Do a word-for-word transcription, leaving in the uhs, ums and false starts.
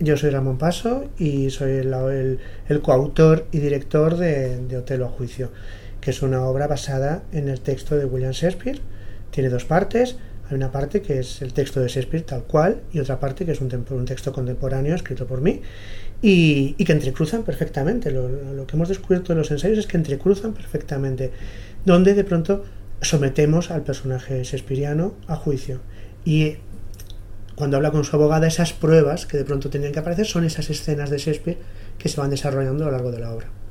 yo soy Ramón Paso y soy el, el, el coautor y director de, de Otelo a juicio, que es una obra basada en el texto de William Shakespeare. Tiene dos partes. Hay una parte que es el texto de Shakespeare tal cual y otra parte que es un, un texto contemporáneo escrito por mí y, y que entrecruzan perfectamente. Lo, lo que hemos descubierto en los ensayos es que entrecruzan perfectamente, donde de pronto sometemos al personaje shakespeariano a juicio y cuando habla con su abogada, esas pruebas que de pronto tenían que aparecer son esas escenas de Shakespeare que se van desarrollando a lo largo de la obra.